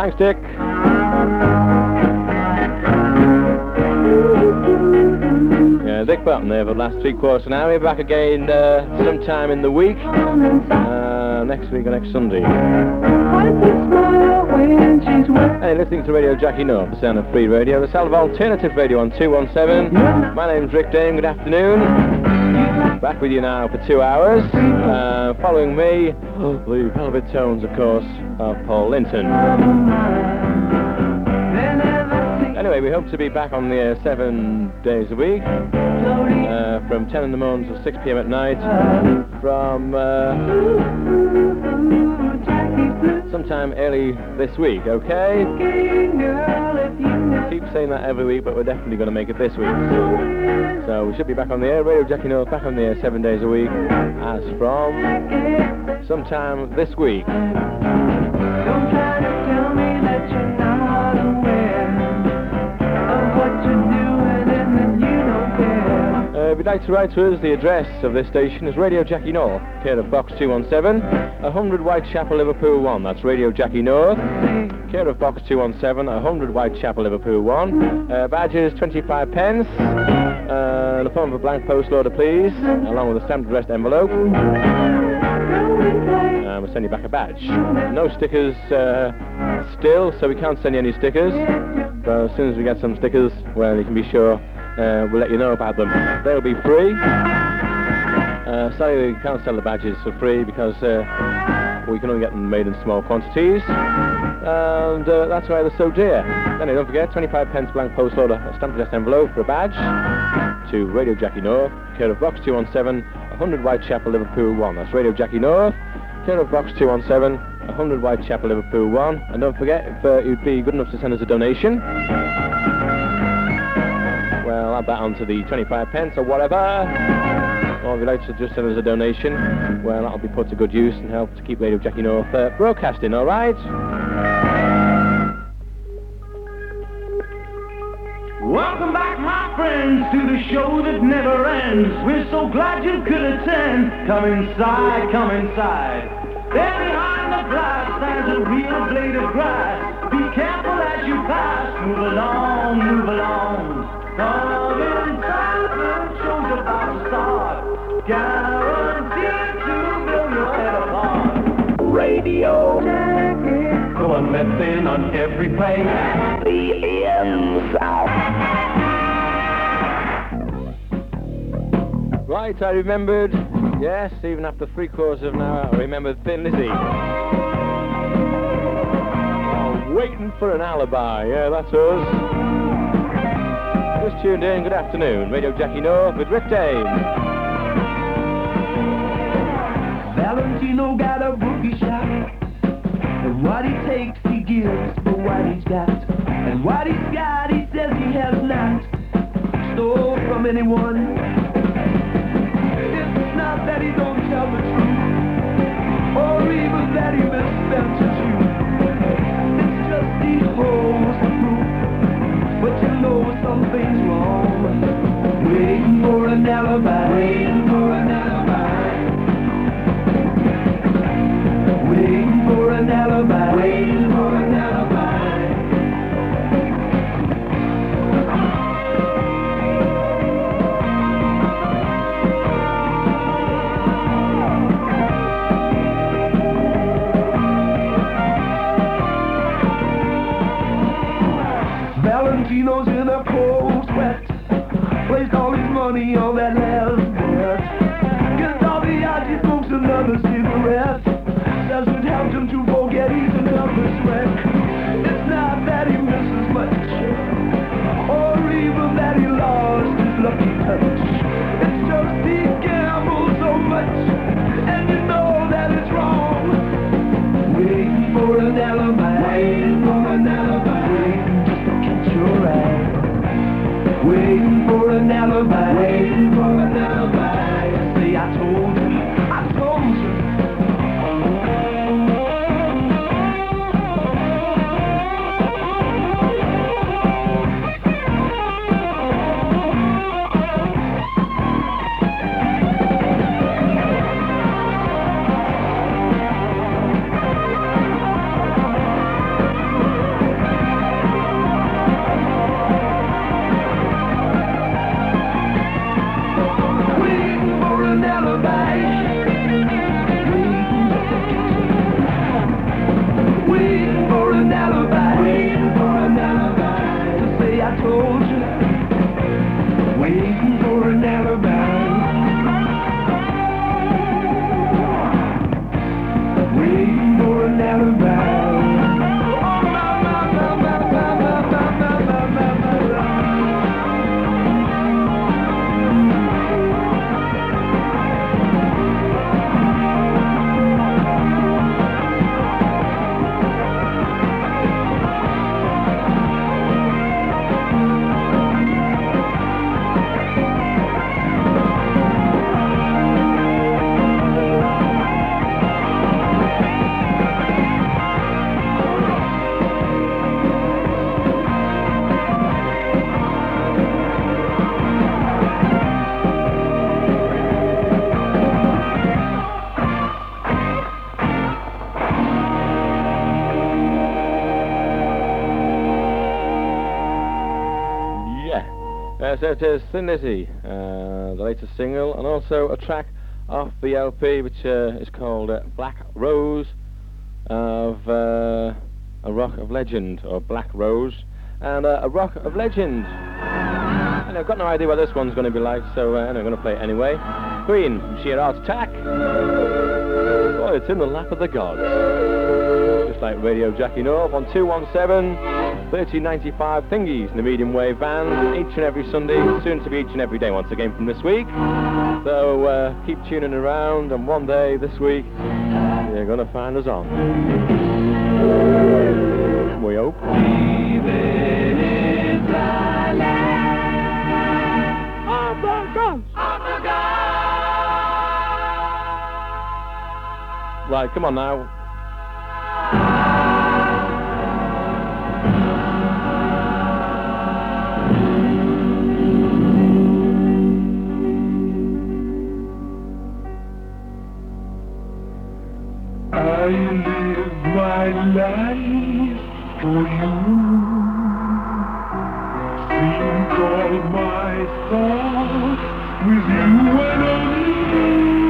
Thanks, Dick. Yeah, Dick Button there for the last 3/4 of an hour. We'll be back again sometime in the week. Next week or next Sunday. Hey, listening to Radio Jackie North, the sound of free radio, the sound of alternative radio on 217. My name's Rick Dane, good afternoon. Back with you now for 2 hours. Following me, the velvet tones, of course, of Paul Linton. Anyway, we hope to be back on the air 7 days a week, from 10 in the morning till 6 p.m. at night, from sometime early this week, okay? Keep saying that every week, but we're definitely going to make it this week. So we should be back on the air, Radio Jackie North, back on the air 7 days a week, as from sometime this week. Don't try to tell me that you're not aware of what you're doing and that you don't care. If you'd like to write to us, the address of this station is Radio Jackie North, care of Box 217, 100 Whitechapel, Liverpool 1. That's Radio Jackie North, care of Box 217, 100 Whitechapel, Liverpool 1. Badges 25 pence. In the form of a blank post order, please, along with a stamped addressed envelope. We'll send you back a badge. No stickers still, so we can't send you any stickers. But as soon as we get some stickers, well, you can be sure we'll let you know about them. They'll be free. Sorry, we can't sell the badges for free because we can only get them made in small quantities. And that's why they're so dear. Anyway, don't forget, 25 pence blank post order, a stamped addressed envelope for a badge to Radio Jackie North, care of Box 217, 100 Whitechapel, Liverpool 1. That's Radio Jackie North, care of Box 217, 100 Whitechapel, Liverpool 1. And don't forget, if you'd be good enough to send us a donation, well, add that onto the 25 pence or whatever. Or if you'd like to just send us a donation, well, that'll be put to good use and help to keep Radio Jackie North broadcasting, all right? Welcome back, my friends, to the show that never ends. We're so glad you could attend. Come inside, come inside. There behind the glass stands a real blade of grass. Be careful as you pass. Move along, move along. Come inside, the show's about to start. Guaranteed to blow your head apart. Radio Jackie. Going messing on every place. The ends out. Right, I remembered. Yes, even after 3/4 of an hour, I remembered Thin Lizzy. Oh, waiting for an alibi. Yeah, that's us. Just tuned in. Good afternoon. Radio Jackie North with Rick Dane. Valentino got a boogie shop. And what he takes, he gives for what he's got. And what he's got, he says he has not stole from anyone. It's not that he don't tell the truth, or even that he misspent his youth. It's just he holds the proof, but you know something's wrong. Waiting for an alibi, waiting for an alibi. Waiting for an alibi, waiting for an alibi. Yes, it is Thin Lizzy, the latest single, and also a track off the LP which is called Black Rose of A Rock of Legend, or Black Rose and A Rock of Legend. And I've got no idea what this one's going to be like, so I'm going to play it anyway. Queen, Sheer Heart Attack. Oh, it's in the lap of the gods. Just like Radio Jackie North on 217 1395 thingies in the medium wave band, each and every Sunday, soon to be each and every day once again from this week. So keep tuning around, and one day this week you're going to find us on. We hope. Right, come on now. I live my life for you. Sync all my thoughts with you and only you.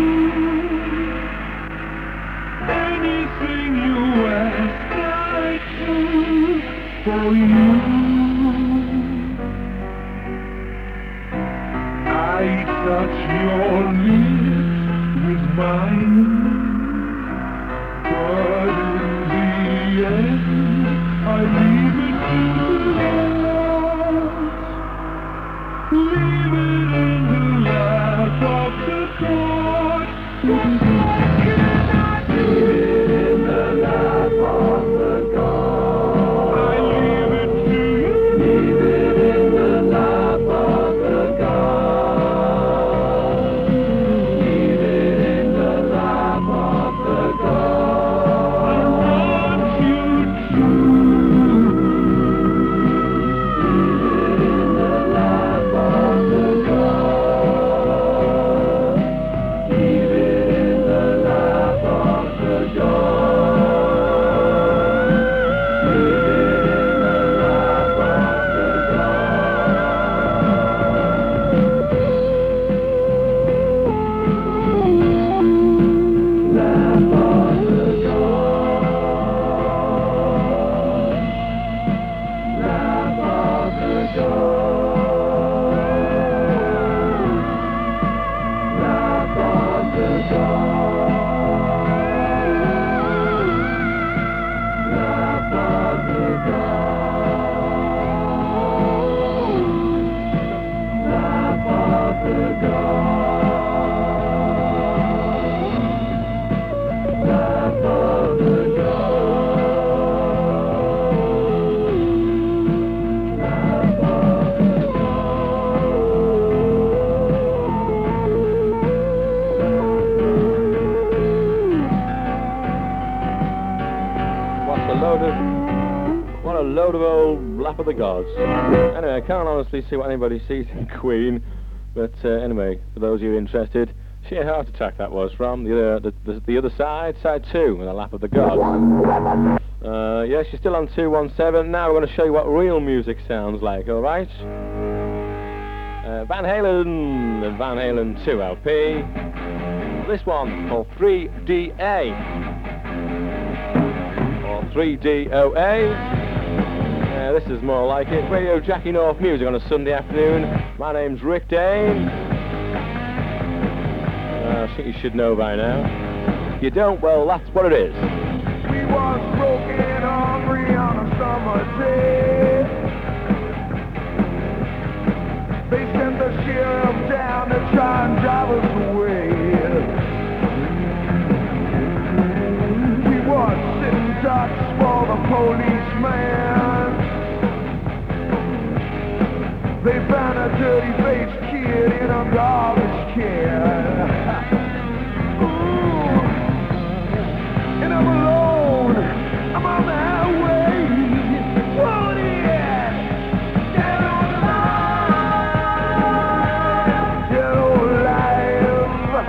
Anything you ask, I do for you. I touch your lips with mine. But in the end, I leave it to the gods. Leave it in the lap of the gods. What can I do? Leave it in the lap of the gods. I leave it to you. Leave it in the lap of the gods. Leave it in the lap of the gods. What a load of old lap of the gods. Anyway, I can't honestly see what anybody sees in Queen, but anyway, for those of you interested, Sheer Heart Attack that was from the other side, side 2, in the lap of the gods. Yes, you're still on 217. Now we're going to show you what real music sounds like, alright? Van Halen, the Van Halen 2 LP. This one called 3DA. 3DOA. This is more like it. Radio Jackie North Music on a Sunday afternoon. My name's Rick Dane. I think you should know by now. If you don't, well, that's what it is. We was broken hungry on a summer day. They sent the sheriff down to try and drive us away. We was sitting ducks for the policeman. They found a dirty-faced kid in a garbage can. Ooh, and I'm alone. I'm on the highway. Whoa, yeah. Get on the line. Get on life.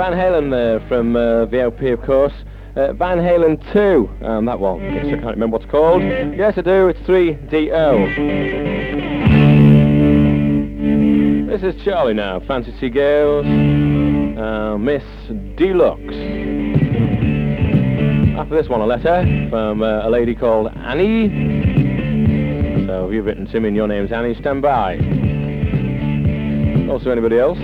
Van Halen there from the LP, of course. Van Halen 2, that one. I can't remember what it's called. Yes, I do. It's 3DO. This is Charlie now. Fantasy Girls. Miss Deluxe. After this one, a letter from a lady called Annie. So if you've written to me and your name's Annie, stand by. Also anybody else?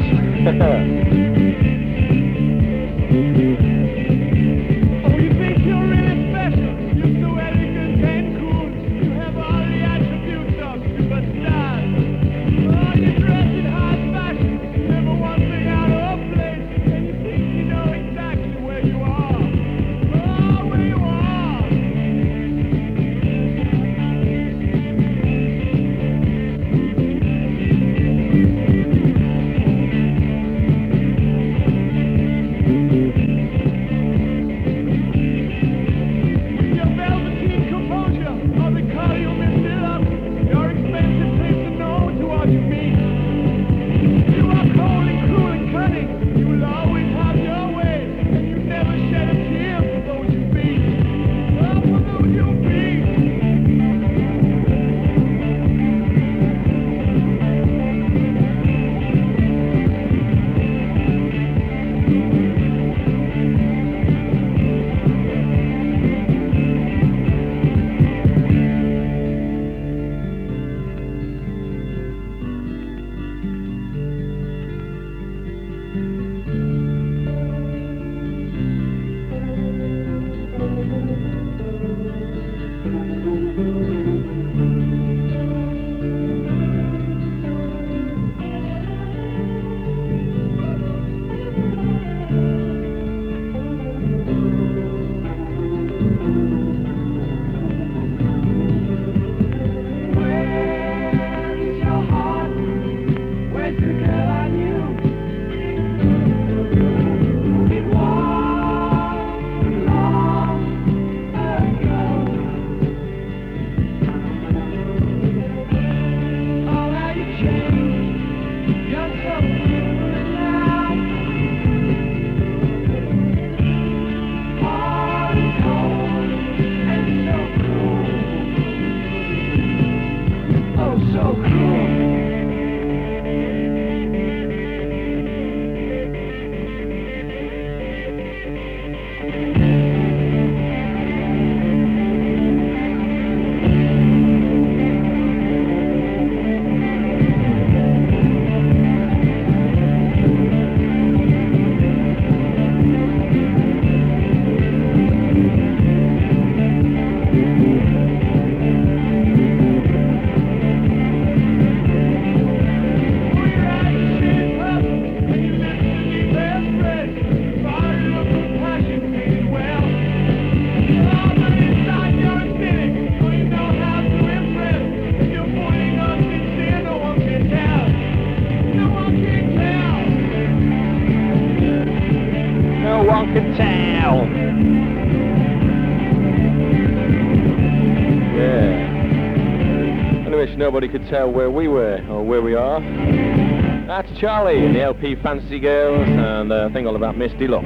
Nobody could tell where we were or where we are. That's Charlie in the LP Fantasy Girls and a thing all about Miss Deluxe.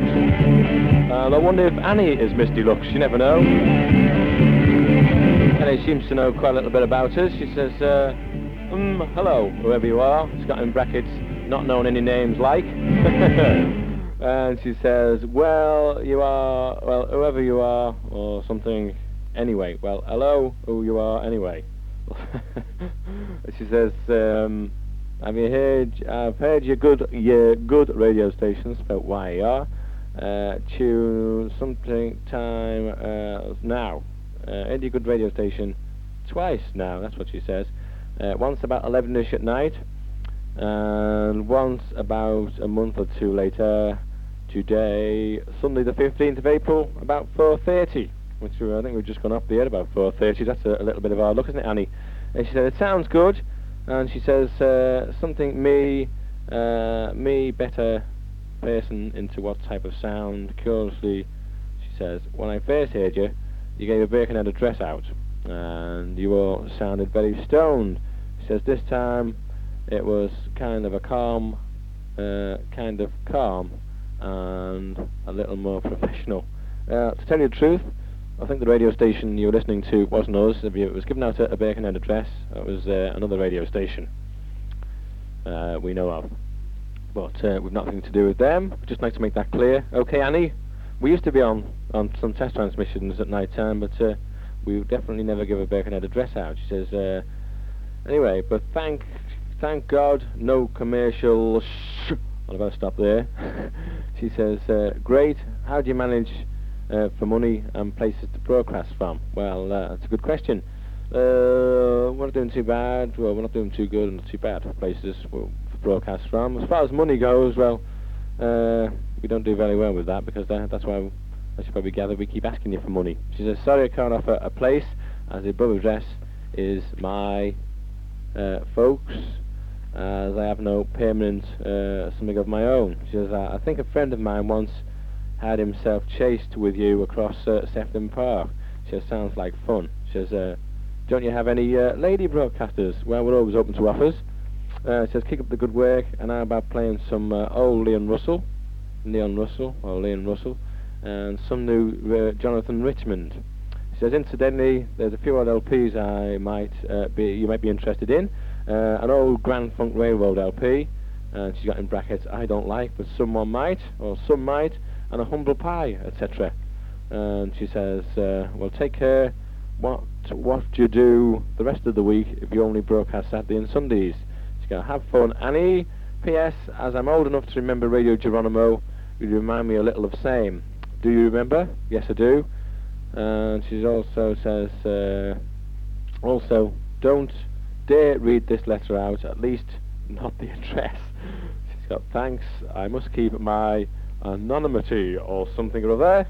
I wonder if Annie is Miss Deluxe, you never know. Annie seems to know quite a little bit about us. She says, hello, whoever you are. It's got in brackets, not known any names like. And she says, well, you are, well, whoever you are, or something, anyway. Well, hello, who you are, anyway. She says, I've heard your good radio stations about YAR. Tune something time now. Heard your good radio station twice now. That's what she says. Once about 11ish at night, and once about a month or two later. Today, Sunday the 15th of April, about 4:30. Which I think we've just gone up the air about 4:30. That's a little bit of hard luck, isn't it, Annie? And she said, it sounds good. And she says, something me better person into what type of sound. Curiously, she says, when I first heard you, you gave a Birkenhead address out. And you all sounded very stoned. She says, this time, it was kind of calm. and a little more professional. To tell you the truth, I think the radio station you were listening to wasn't us. It was given out a Birkenhead address. It was another radio station we know of. But we've nothing to do with them. We'd just like to make that clear. Okay, Annie, we used to be on some test transmissions at night time, but we definitely never give a Birkenhead address out. She says, anyway, but thank God, no commercial I'll about stop there. She says, great, how do you manage for money and places to broadcast from? Well, that's a good question. We're not doing too bad. Well, we're not doing too good and not too bad for places for broadcast from. As far as money goes, well, we don't do very well with that, because that's why, as you probably gather, we keep asking you for money. She says, sorry I can't offer a place, as the above address is my folks, as I have no permanent something of my own. She says, I think a friend of mine once had himself chased with you across Sefton Park. She says, sounds like fun. She says, don't you have any lady broadcasters? Well, we're always open to offers. She says, keep up the good work, and how about playing some old Leon Russell, and some new Jonathan Richmond. She says, incidentally, there's a few odd LPs you might be interested in. An old Grand Funk Railroad LP, and she's got in brackets, I don't like, but someone might, or some might, and a Humble Pie, etc. And she says, well, take care. What do you do the rest of the week if you only broadcast Saturday and Sundays? She's going to have fun. Annie, P.S., as I'm old enough to remember Radio Geronimo, you remind me a little of same. Do you remember? Yes, I do. And she also says, also, don't dare read this letter out, at least not the address. She's got, thanks, I must keep my anonymity or something or other.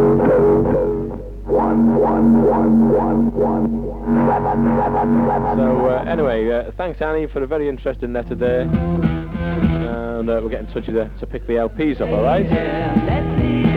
So anyway, thanks Annie for a very interesting letter there, and we'll get in touch with you to pick the LPs up, alright?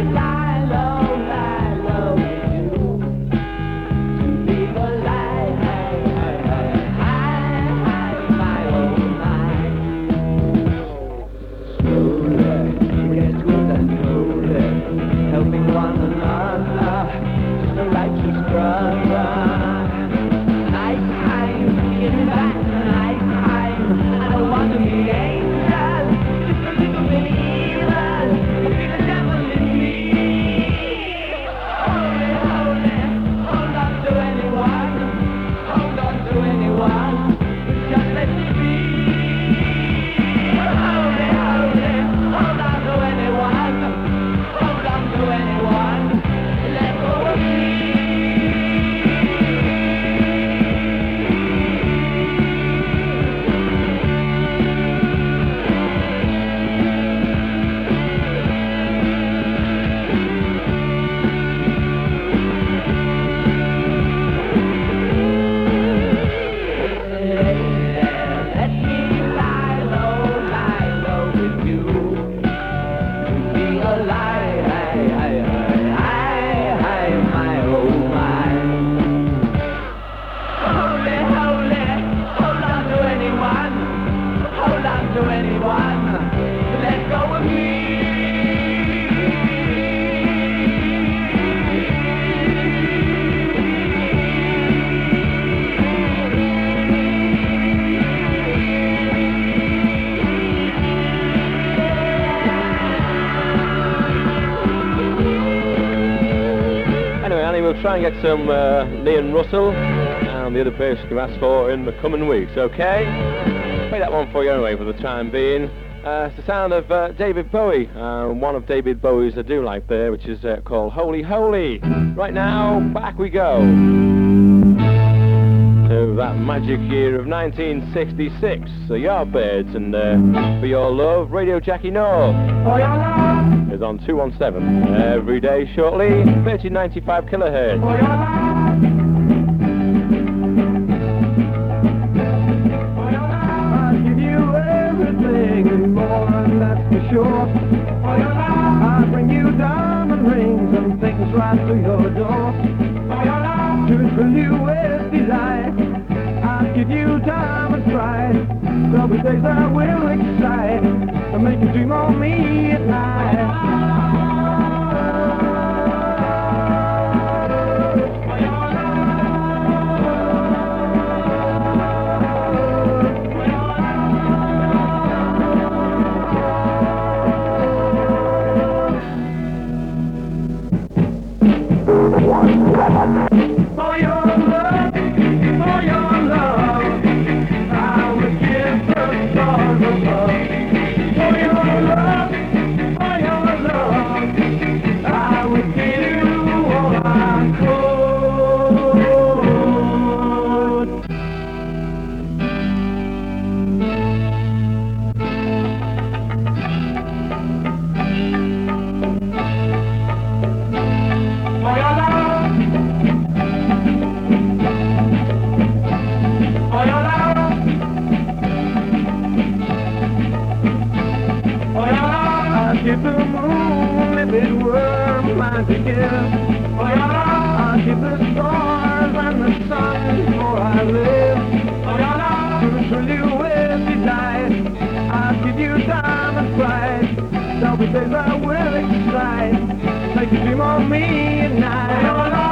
Try and get some Leon Russell and the other person you asked for in the coming weeks, okay? Play that one for you anyway for the time being. It's the sound of David Bowie, one of David Bowie's I do like there, which is called Holy Holy. Right now, back we go to that magic year of 1966, the Yardbirds, and For Your Love, Radio Jackie North is on 217 every day shortly, 1395 kilohertz. I'll give you everything and more, and that's for sure. I'll bring you diamond rings and things right to your door. To fill you with delight, I'll give you time and pride. There'll be days that will excite and make you dream on me at night. For your love, I would give the stars above. For your love, I would give you all I could. For your love, for your love, for your love, I'd give the moon if it were mine to give. For your love, I'd give the stars and the sun before I live. For your love, to thrill you if you died, I'd give you diamond bright. There'll be days that will excite, make you dream on me at night. For your love.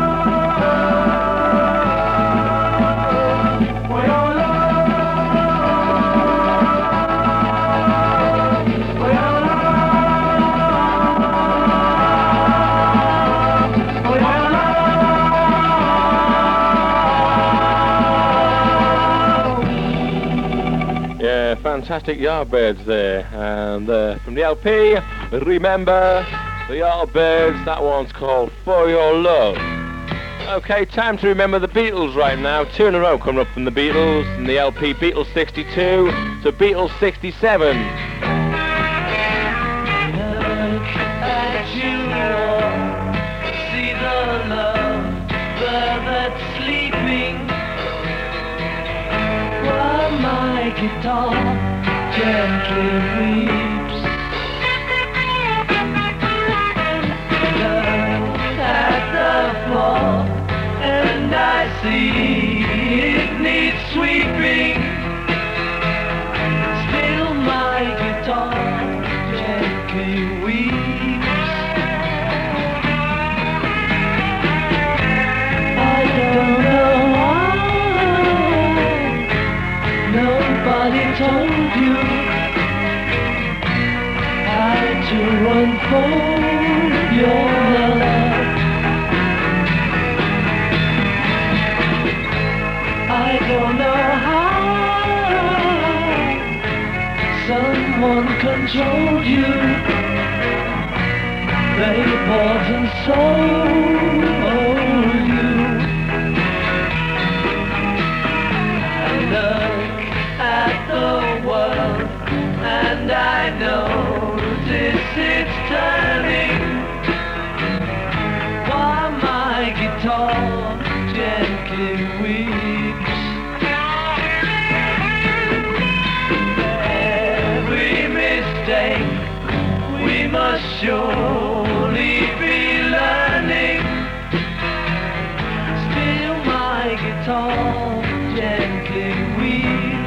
Yeah, fantastic Yardbirds there. And from the LP, remember the Yardbirds, that one's called For Your Love. Okay, time to remember the Beatles right now. 2 in a row coming up from the Beatles, and the LP Beatles 62 to Beatles 67. See the love that's sleeping, while my guitar gently weeps. Look at the floor and I see it needs sweeping. Still my guitar gently weeps. I don't know why nobody told you how to unfold your love. I don't know how someone controlled you. They bought and sold you. I look at the world and I notice it's turning, while my guitar gently weeps. Every mistake we must surely be learning. Still my guitar gently weeps.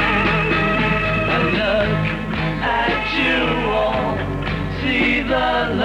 The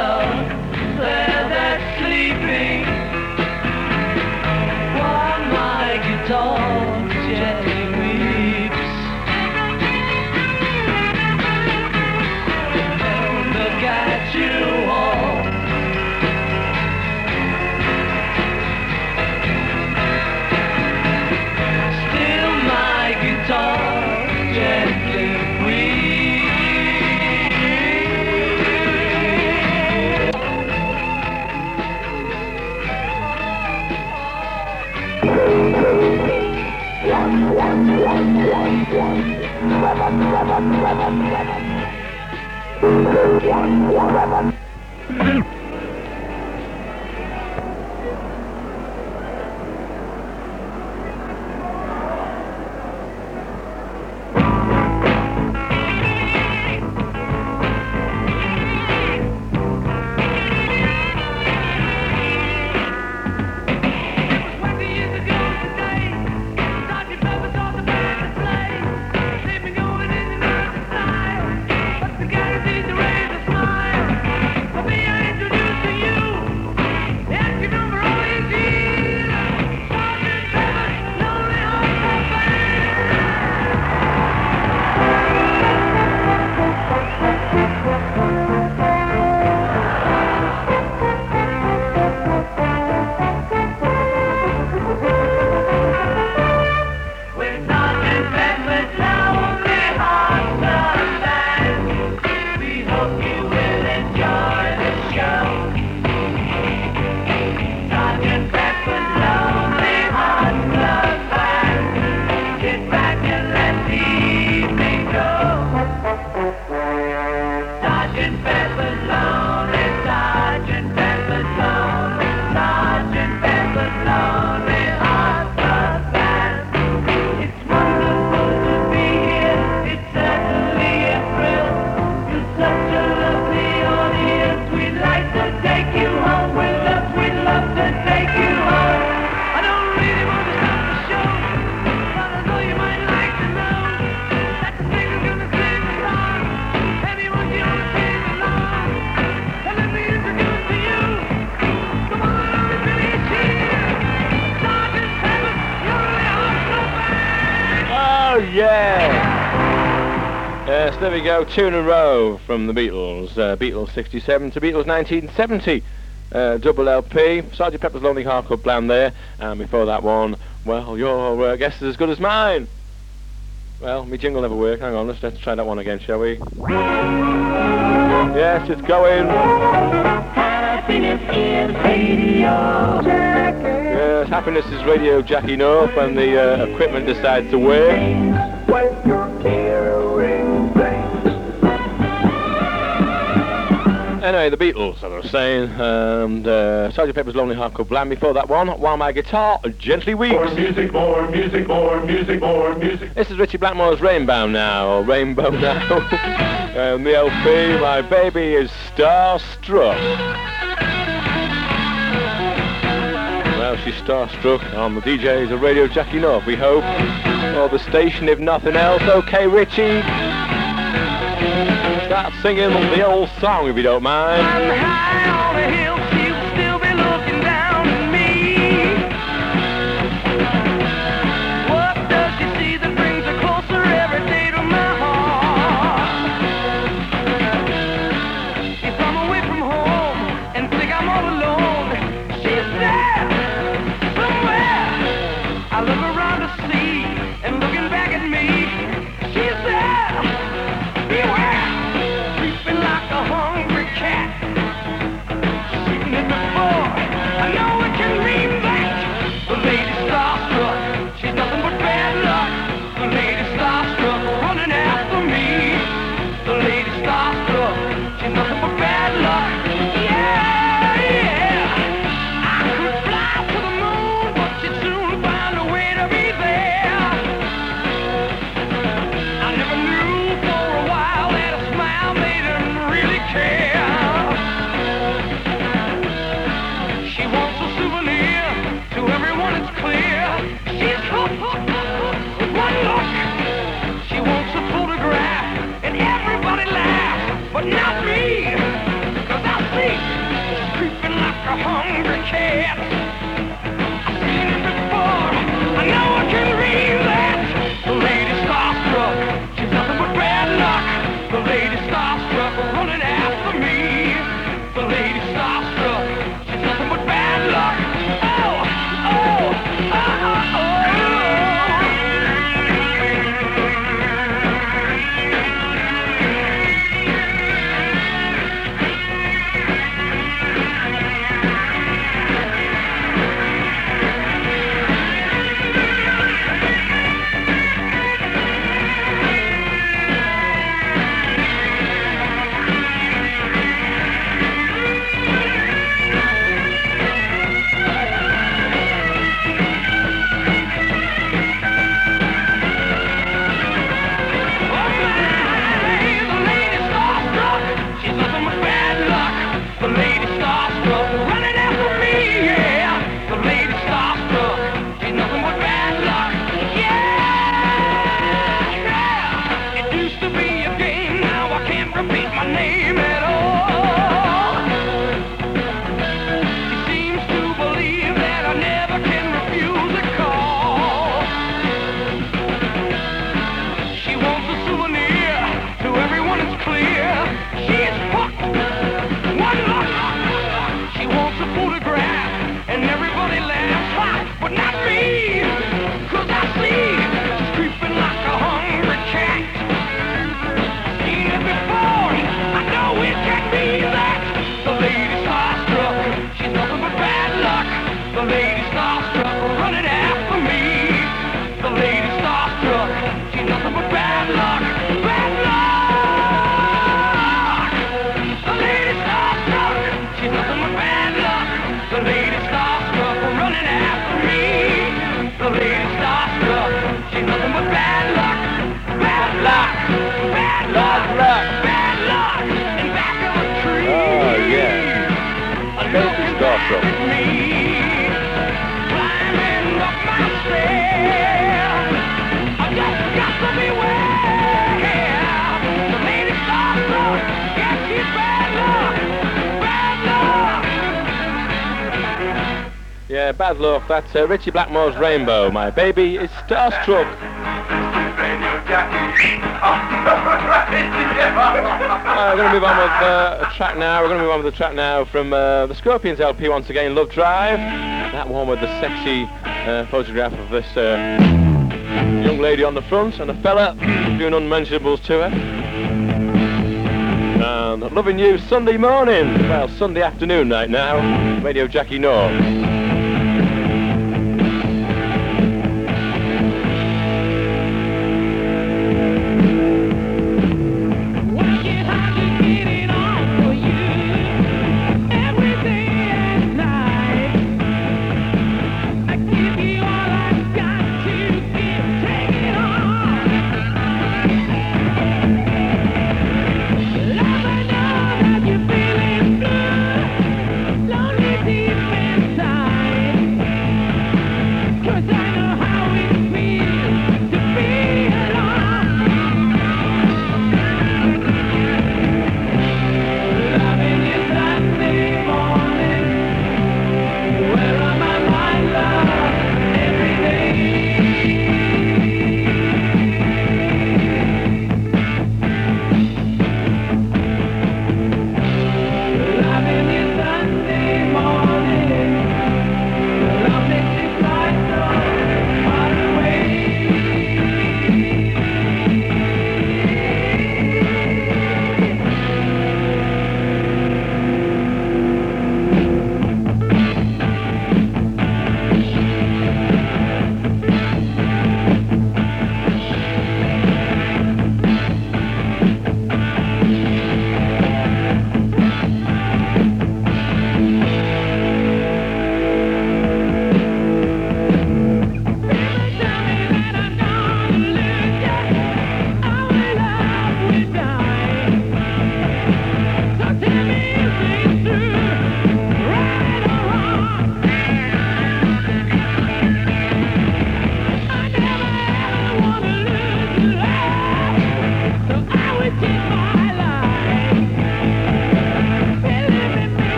Yes, there we go, two in a row from the Beatles. Beatles 67 to Beatles 1970. Double LP, Sgt. Pepper's Lonely Hearts Club Band there, and before that one, well, your guess is as good as mine. Well, my jingle never worked. Hang on, let's try that one again, shall we? Yes, it's going. Happiness is Radio Jackie. Yes, happiness is Radio Jackie North when the equipment decides to work. When you're caring things. Anyway, the Beatles, as I was saying, and Sgt. Pepper's Lonely Hearts Club Band before that one, while my guitar gently weeps. More music, more music, more music, more music. This is Richie Blackmore's Rainbow Now, or Rainbow Now. And the LP, My Baby is Starstruck. Well, she's starstruck on the DJs of Radio Jackie North, we hope. Or the station, if nothing else. Okay, Richie. Start singing the old song, if you don't mind. I'm high on the hill, she will still be looking down at me. What does she see that brings her closer every day to my heart? If I'm away from home and think I'm all alone, she's there, somewhere. I look around to see, and looking back at me, she's there, beware. Like a hungry cat, Yeah, bad luck. That's Richie Blackmore's Rainbow. My baby is starstruck. We're going to move on with a track now. We're going to move on with a track now from the Scorpions LP once again, Love Drive. That one with the sexy photograph of this young lady on the front and a fella doing unmentionables to her. And Loving You Sunday morning. Well, Sunday afternoon right now. Radio Jackie North. Lonely deep inside.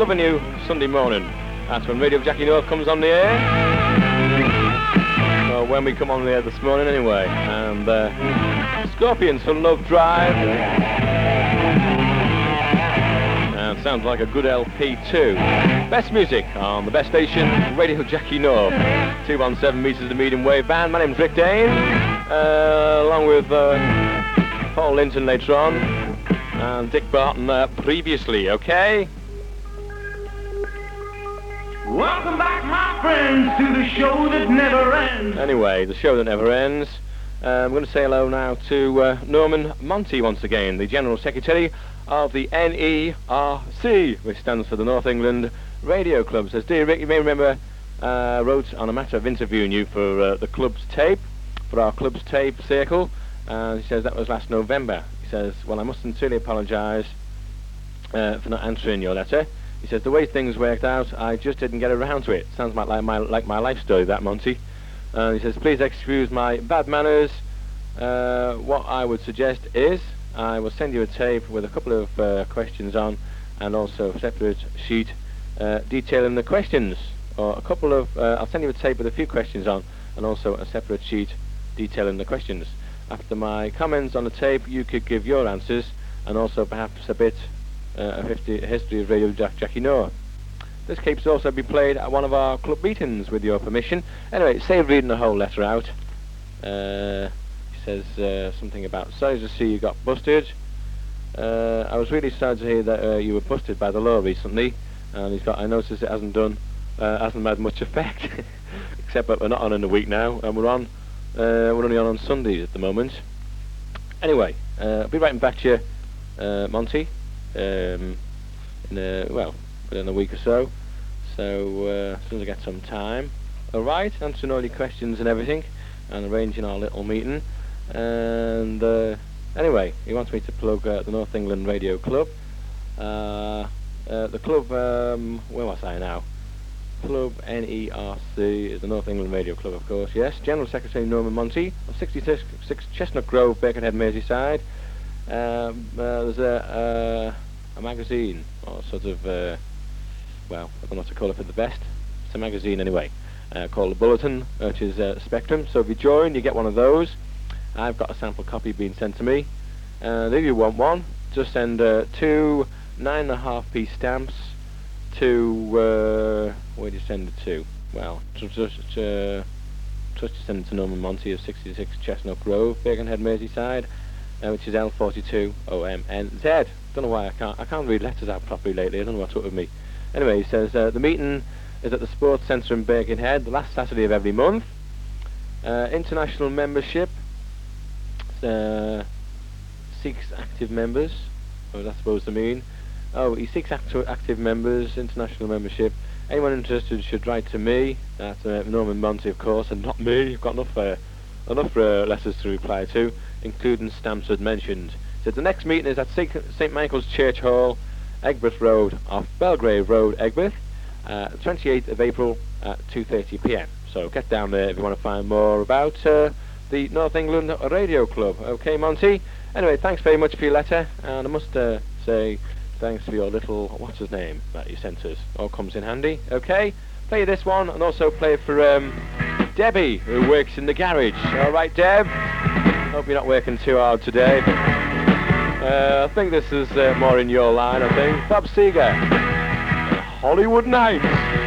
Loving You Sunday morning. That's when Radio Jackie North comes on the air. Well, when we come on the air this morning anyway. And Scorpions for Love Drive. And sounds like a good LP too. Best music on the best station, Radio Jackie North. 217 meters the medium wave band. My name's Rick Dane. Along with Paul Linton later on. And Dick Barton previously, okay? Welcome back, my friends, to the show that never ends. Anyway, the show that never ends. I'm going to say hello now to Norman Monty once again, the General Secretary of the NERC, which stands for the North England Radio Club. Says, dear Rick, you may remember I wrote on a matter of interviewing you for the club's tape, for our club's tape circle, and he says that was last November. He says, well, I must sincerely apologise for not answering your letter. He says, the way things worked out, I just didn't get around to it. Sounds like my life story, that, Monty. And he says, please excuse my bad manners. What I would suggest is I will send you a tape with a couple of questions on, and also a separate sheet detailing the questions. Or a couple of, I'll send you a tape with a few questions on, and also a separate sheet detailing the questions. After my comments on the tape, you could give your answers, and also perhaps a bit a history of Radio Jackie North. This tape's also be played at one of our club meetings, with your permission. Anyway, save reading the whole letter out. He says something about, sorry to see you got busted. I was really sad to hear that you were busted by the law recently, and he's got, I noticed it hasn't had much effect, except that we're not on in a week now, and we're only on Sundays at the moment. Anyway, I'll be writing back to you, Monty, within a week or so. So as soon as I get some time. Alright, answering all your questions and everything, and arranging our little meeting. And anyway, he wants me to plug the North England Radio Club. The club, where was I now? Club NERC is the North England Radio Club, of course, yes. General Secretary Norman Monty of 66 Chestnut Grove, Birkenhead, Merseyside. There's a magazine, or sort of, I don't know what to call it for the best. It's a magazine anyway, called The Bulletin, which is Spectrum. So if you join, you get one of those. I've got a sample copy being sent to me. And if you want one, just send 2 9.5p stamps to, where do you send it to? Well, just send it to Norman Monty of 66 Chestnut Grove, Birkenhead, Merseyside, which is L42OMNZ. Don't know why I can't read letters out properly lately. I don't know what's up with me. Anyway, he says the meeting is at the Sports Centre in Birkenhead, the last Saturday of every month. International membership seeks active members. What was that supposed to mean? Oh, he seeks active members, international membership. Anyone interested should write to me. That's Norman Monty, of course, and not me. I've got enough letters to reply to, including stamps as mentioned. So the next meeting is at St Michael's Church Hall, Egbert Road, off Belgrave Road, Egbert, 28th of April at 2:30 p.m. So get down there if you want to find more about the North England Radio Club. Okay, Monty? Anyway, thanks very much for your letter, and I must say thanks for your little, what's his name, that you sent us. All comes in handy. Okay? Play this one, and also play for Debbie, who works in the garage. Alright, Deb? Hope you're not working too hard today. I think this is more in your line, I think. Bob Seger, Hollywood Nights.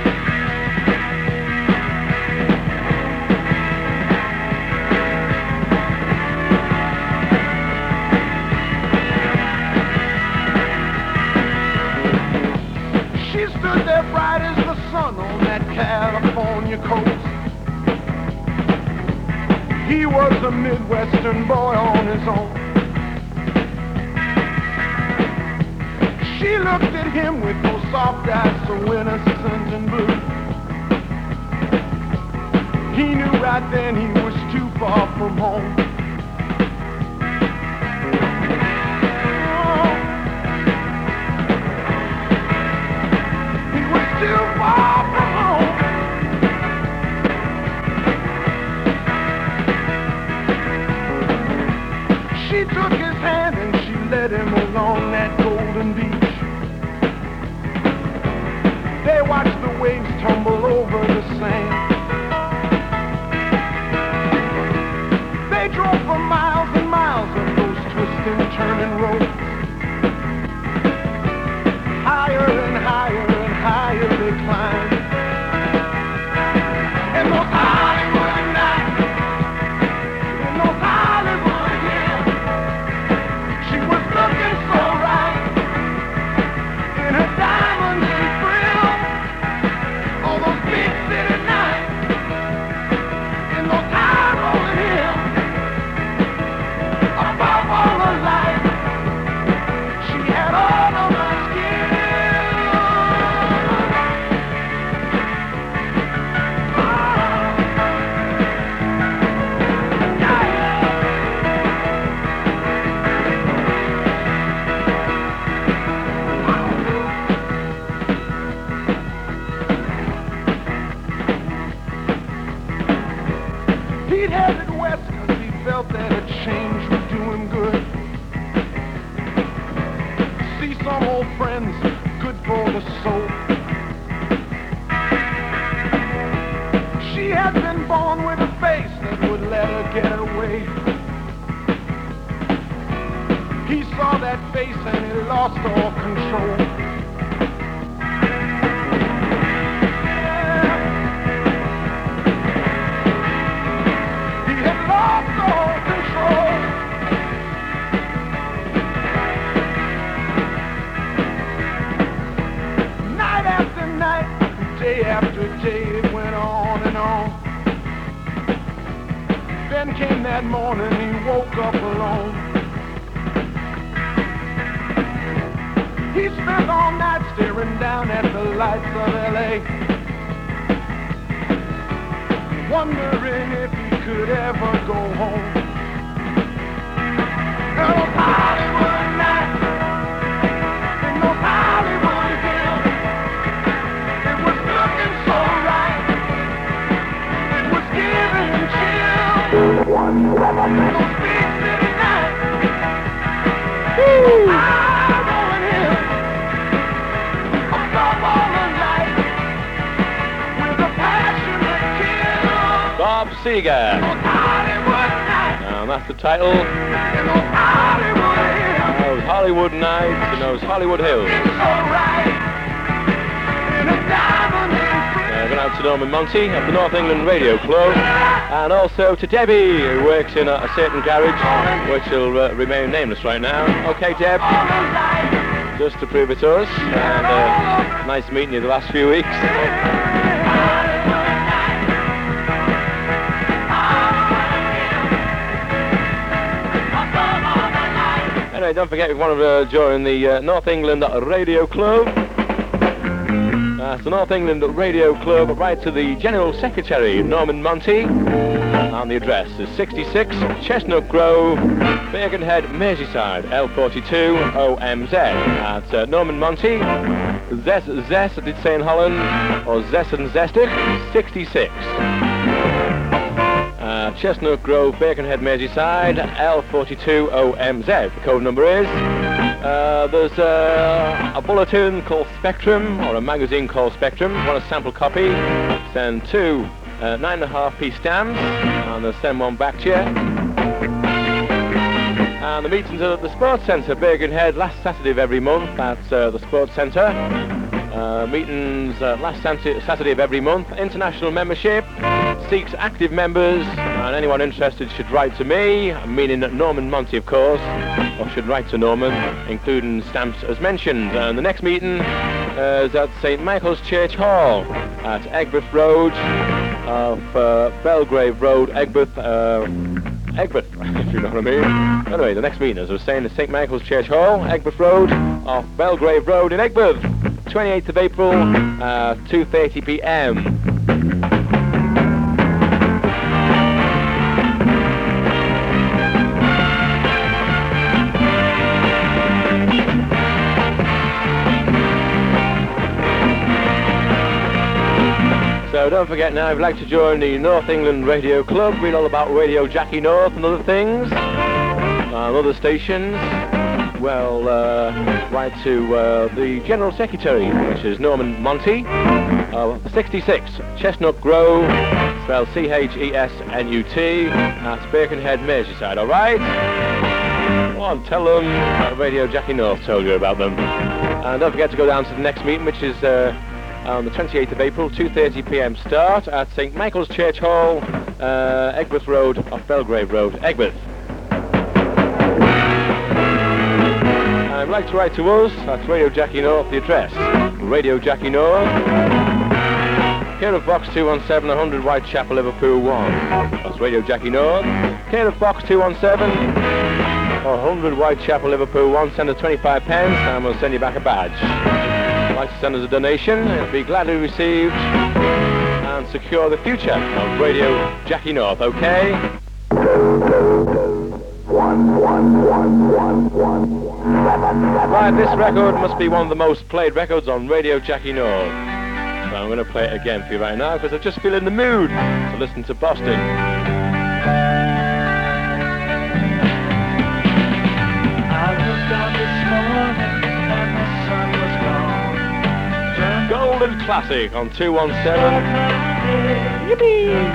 She stood there bright as the sun on that California coast. He was a Midwestern boy on his own. She looked at him with those soft eyes so innocent and blue. He knew right then he was too far from home. He was too far from home. She took his hand and she led him along that golden beach. watch the waves tumble over the sand. They drove for miles and miles on those twisting, turning roads. Higher and higher and higher they climbed. And those Hollywood nights, in those Hollywood hills, she was looking so right in her diamonds and frills. All those big city nights, in those high rolling hills, above all the lights, she had all of my skin. He'd headed west because he felt that a change would do him good. See some old friends, good for the soul. She had been born with a face that would let her get away. He saw that face and he lost all control. He had lost all control. Night after night, day after day, it went on and on. Then came that morning, he woke up alone. He spent all night staring down at the lights of L.A., wondering if he could ever go home. Those Hollywood nights, in those Hollywood hills, it was looking so right, it was giving him chills. Those big city nights, those high rolling hills, above all the lights, with a passion that kills. Bob Seger. Those Hollywood nights, And that's the title. in those Hollywood hills, Those Hollywood nights and those Hollywood hills. it's so right, in a diamond and Going out to Norman Monty at the North England Radio Club, and also to Debbie, who works in a certain garage, which will remain nameless right now. Okay, Deb, just to prove it's us, and nice meeting you the last few weeks. Anyway, don't forget if you want to join the North England Radio Club. That's the North England Radio Club. Write to the General Secretary, Norman Monty, and the address is 66 Chestnut Grove, Birkenhead, Merseyside, L42 OMZ. That's Norman Monty, Zes, I did say in Holland, or Zes and Zestig, 66. Chestnut Grove, Birkenhead, Merseyside, L42 OMZ. The code number is... there's a bulletin called Spectrum, or a magazine called Spectrum. If you want a sample copy, send two 9.5p stamps, and they'll send one back to you. And the meetings are at the Sports Centre, Birkenhead, last Saturday of every month. That's the Sports Centre. Meetings last Saturday of every month. International membership seeks active members, and anyone interested should write to me, meaning Norman Monty, of course, or should write to Norman, including stamps as mentioned. And the next meeting is at St Michael's Church Hall at Egbert Road, of Belgrave Road, Egbert, if you know what I mean. Anyway, the next meeting, as I was saying, is St Michael's Church Hall, Egbert Road, off Belgrave Road in Egbert, 28th of April, 2:30 p.m. So don't forget now, if you'd like to join the North England Radio Club, read all about Radio Jackie North and other things, and other stations, well, write to the General Secretary, which is Norman Monty, 66 Chestnut Grove, spelled C-H-E-S-N-U-T, at Birkenhead, Merseyside, alright? Go on, tell them that Radio Jackie North told you about them. And don't forget to go down to the next meeting, which is on the 28th of April, 2:30 p.m. start at St. Michael's Church Hall, Egberth Road, off Belgrave Road, Egberth. And if you'd like to write to us, that's Radio Jackie North, the address, Radio Jackie North, care of Box 217, 100 Whitechapel, Liverpool 1. That's Radio Jackie North, care of Box 217, 100 Whitechapel, Liverpool 1. Send us 25 pence and we'll send you back a badge. If you'd like to send us a donation, it'll be gladly received and secure the future of Radio Jackie North, okay? Right, this record must be one of the most played records on Radio Jackie North. So I'm going to play it again for you right now because I just feel in the mood to listen to Boston. Golden Classic on 217. Yippee!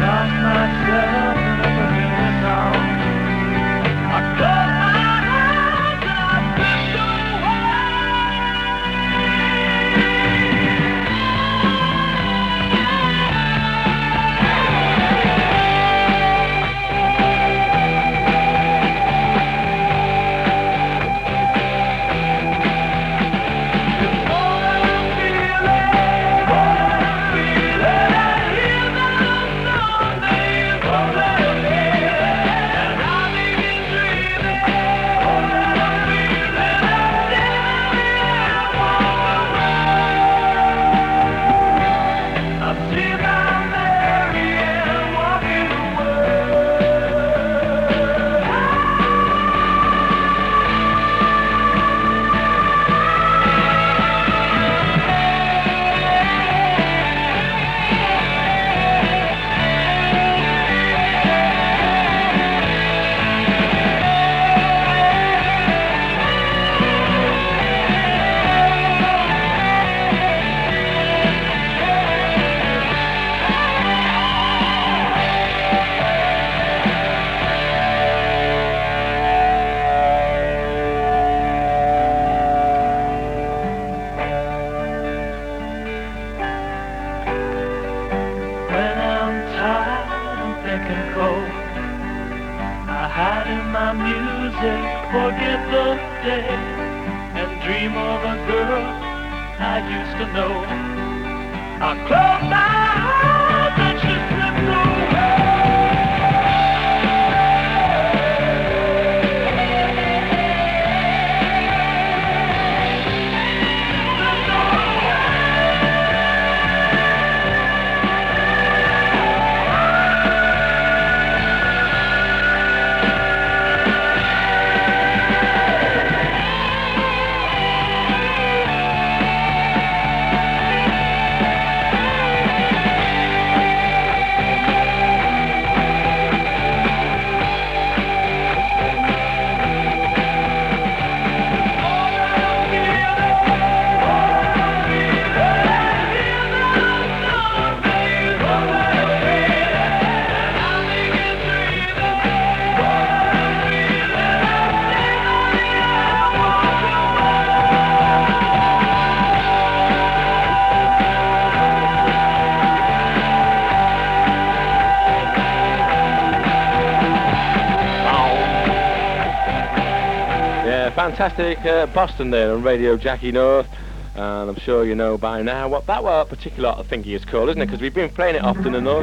Fantastic Boston there on Radio Jackie North, and I'm sure you know by now what that particular thingy is called, isn't it? Because we've been playing it often enough.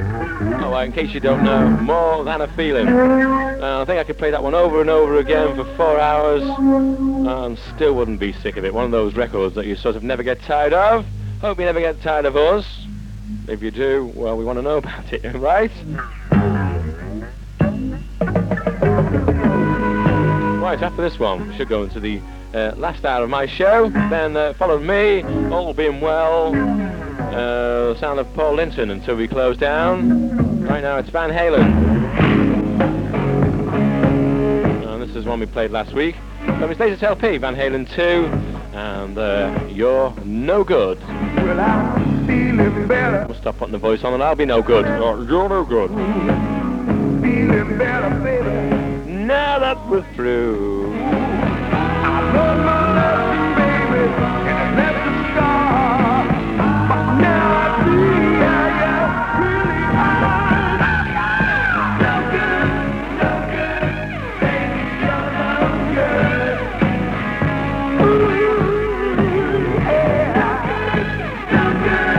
Oh, well, in case you don't know, More Than a Feeling. I think I could play that one over and over again for 4 hours and still wouldn't be sick of it. One of those records that you sort of never get tired of. Hope you never get tired of us. If you do, well, we want to know about it, right? Right, after this one, we should go into the last hour of my show. Then follow me, all being well, the sound of Paul Linton until we close down. Right now it's Van Halen. And this is one we played last week. So it's latest LP, Van Halen 2, and You're No Good. Well, I'm feeling better. We'll stop putting the voice on and I'll be no good. You're no good. Feeling better, baby. Now that we're through. I love my loving, baby, and I left the scar. But now I see how you really are. No good, baby, you're no good. Ooh, yeah. No good,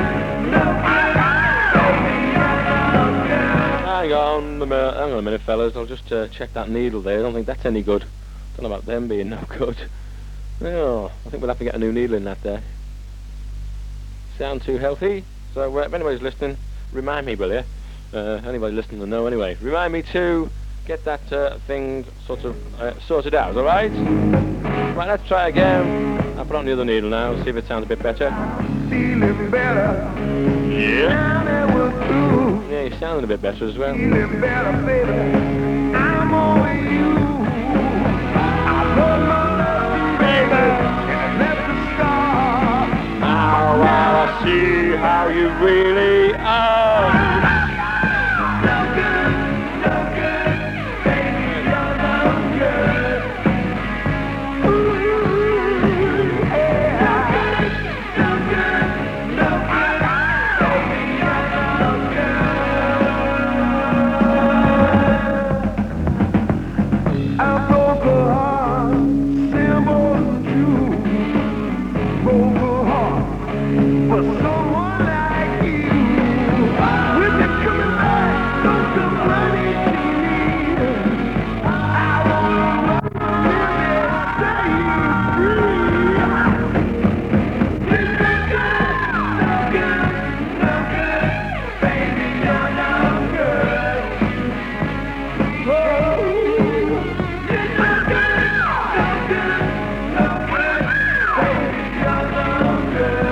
baby, you're no good. Hang on a minute, fellas. I'll just check that needle there. I don't think that's any good. Don't know about them being no good. Oh, I think we'll have to get a new needle in that there. Sound too healthy? So if anybody's listening, remind me, will you? Anybody listening to know anyway. Remind me to get that thing sort of sorted out, alright? Right, let's try again. I'll put on the other needle now, see if it sounds a bit better. Feeling better. Yeah. Now that we're through. Yeah, you're sounding a bit better as well. Feeling better, baby. I'm over you. I love my loving, baby, and I left the scar. Now I see how you really are. No good, baby, you're no good. Ooh, yeah. No good, baby, you're no good. I broke a heart, symbol of you. Broke a heart for someone like you. With you coming back, don't come running to me. I wanna live and set you free. It's no good, baby, you're no good. Oh, it's no good, baby, you're no good.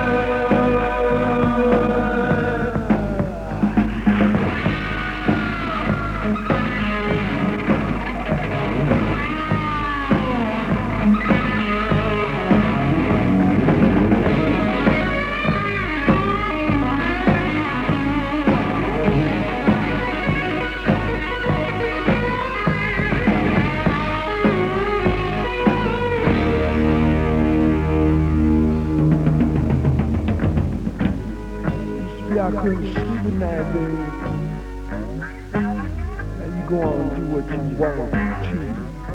I couldn't sleep at night, baby. Now you go on and do what you want to.